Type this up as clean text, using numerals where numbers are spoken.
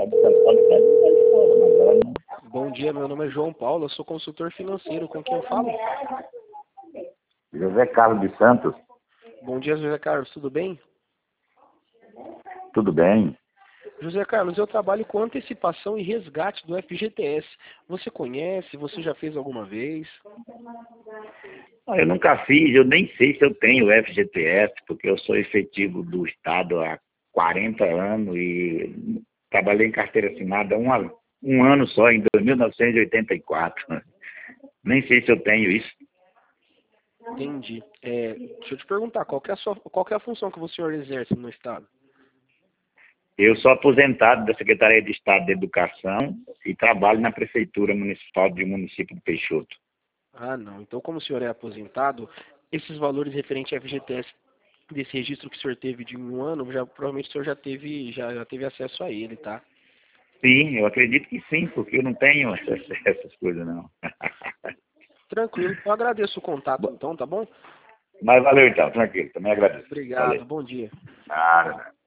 Só de São Paulo sai de fora, mas ela não. Bom dia, meu nome é João Paulo, eu sou consultor financeiro. Com quem eu falo? José Carlos de Santos, Bom dia, José Carlos, tudo bem? tudo bem? José Carlos, eu trabalho com antecipação e resgate do FGTS. Você conhece? Você já fez alguma vez? Eu nunca fiz, eu nem sei se eu tenho FGTS, porque eu sou efetivo do Estado há 40 anos e trabalhei em carteira assinada um ano só, em 1984. Nem sei se eu tenho isso. Entendi. Deixa eu te perguntar, qual que é a função que o senhor exerce no Estado? Eu sou aposentado da Secretaria de Estado de Educação e trabalho na Prefeitura Municipal do município de Peixoto. Ah, não. Então, como o senhor é aposentado, esses valores referentes ao FGTS desse registro que o senhor teve de um ano, provavelmente o senhor já teve acesso a ele, tá? Sim, eu acredito que sim, porque eu não tenho essas coisas, não. Tranquilo. Eu agradeço o contato, então, tá bom? Mas valeu então, tranquilo, também agradeço. Obrigado. Valeu. Bom dia. Nada.